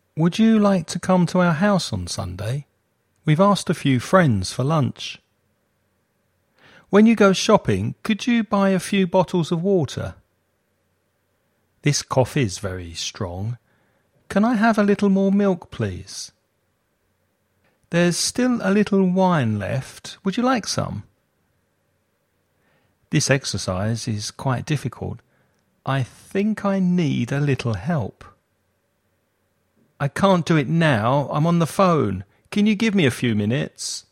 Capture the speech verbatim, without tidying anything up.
Would you like to come to our house on Sunday? We've asked a few friends for lunch. When you go shopping, could you buy a few bottles of water? This coffee's very strong. Can I have a little more milk, please? There's still a little wine left. Would you like some? This exercise is quite difficult. I think I need a little help. I can't do it now. I'm on the phone. Can you give me a few minutes?